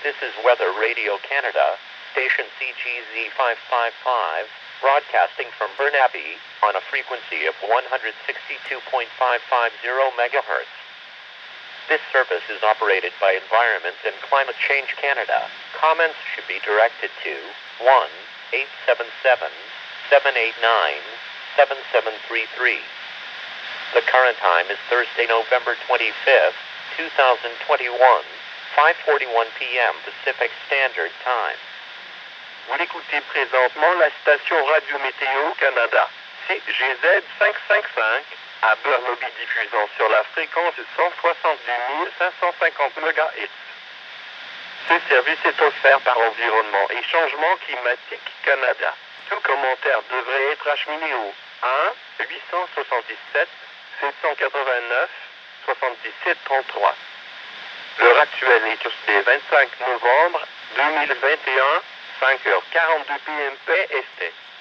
This is Weather Radio Canada, station CGZ 555, broadcasting from Burnaby on a frequency of 162.550 megahertz. This service is operated by Environment and Climate Change Canada. Comments should be directed to 1-877-789-7733. The current time is Thursday, November 25th, 2021, 5:41 p.m. Pacific Standard Time. Vous l'écoutez présentement la station Radio Météo Canada, CGZ 555, à Burnaby, diffusant sur la fréquence 172 550 MHz. Ce service est offert par Environnement et Changement Climatique Canada. Tout commentaire devrait être acheminé au 1-877-789-7733. L'heure actuelle est le 25 novembre 2021, 5h42 PM PST.